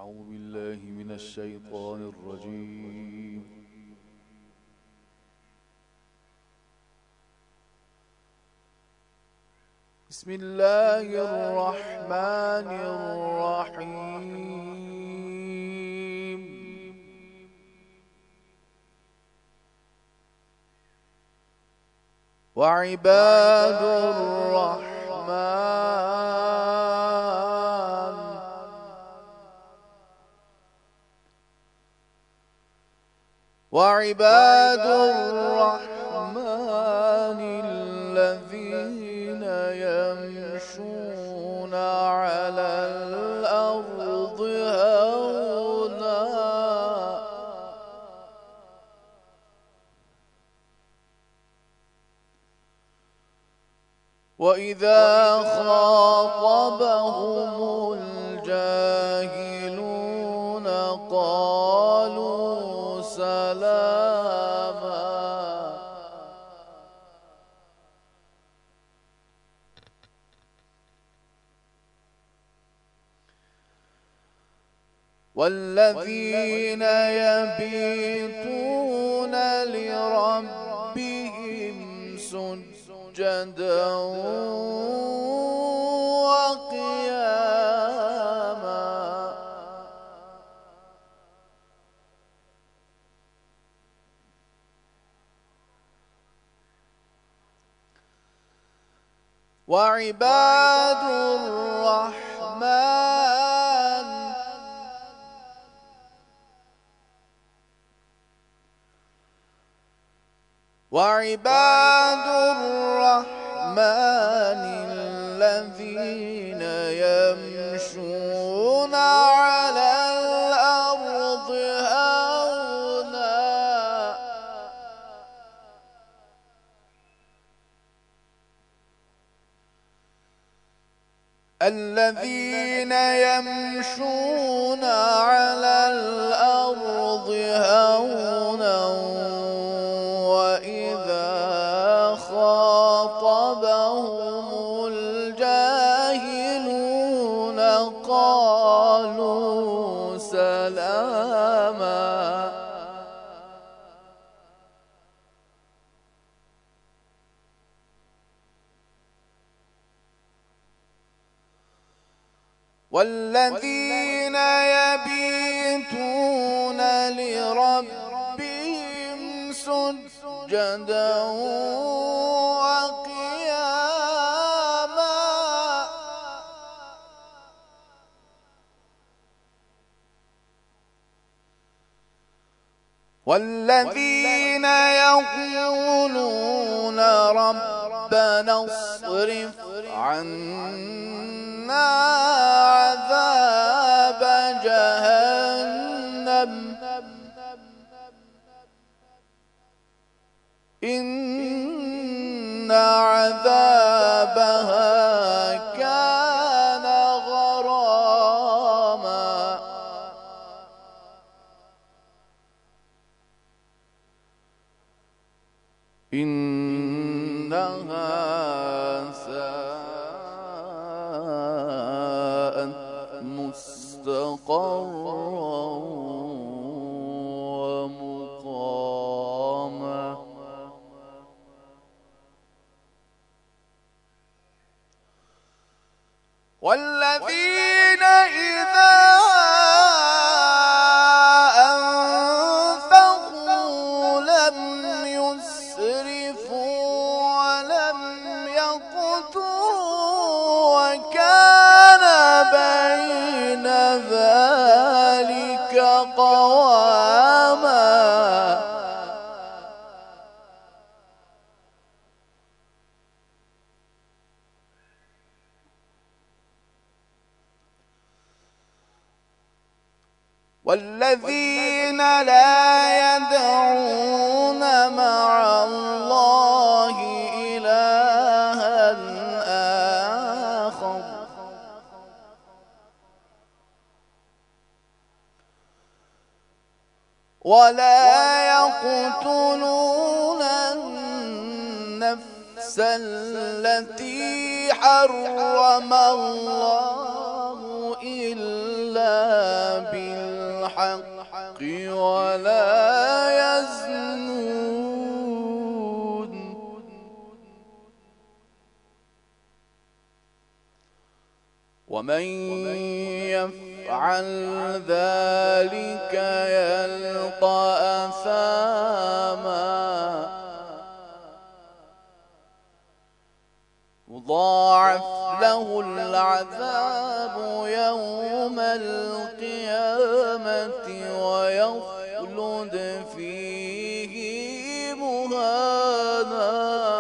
أعوذ بالله من الشيطان الرجيم. بسم الله الرحمن الرحيم. وعباد الرحمن الذين يمشون على الأرض هونا وإذا خاطبهم الجاهلون قالوا سلاما. والذين يبيتون لربهم سجدا وقياما وعباد الرحمن الذين يمشون على الأرض هونا الذين يمشون على الأرض هونا وإذا خاطبهم الجاهلون قالوا سلاما. والذين يبيتون لربهم سجدا وقياما والذين يقولون ربنا اصرف عنا عذاب جهنم إن عذابها كان غراما إنها ساءت مستقرا ومقاما. والذين إذا أنفقوا لم يسرفوا ولم يقتروا وكان بين ذلك قواما. والذين لا يدعون مع الله إلها آخر ولا يقتلون النفس التي حرم الله إلا بالحق ولا يزنون ومن يفعل ذلك يلقى أثاما يضاعف له العذاب يوم القيامة ويخلد فيه مهانا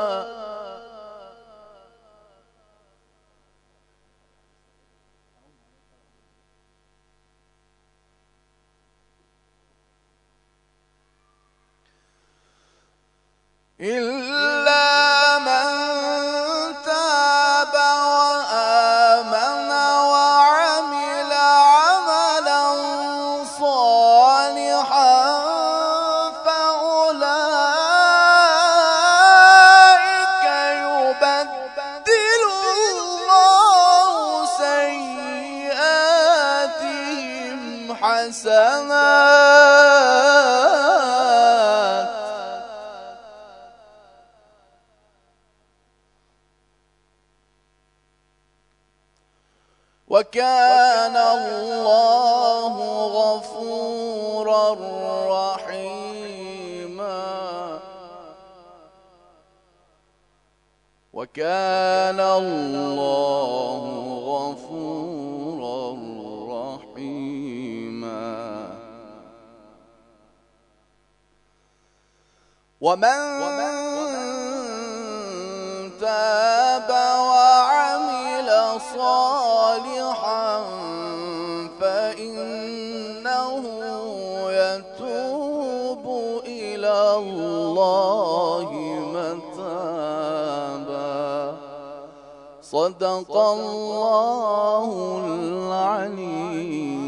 إلا من تاب وآمن وعمل عملا صالحا فأولئك يبدل الله سيئاتهم حسنات وكان الله غفورا رحيما وكان الله غفورا رحيما ومن تاب وعمل صالحا فإنه يتوب إلى الله متابا صدق الله العلي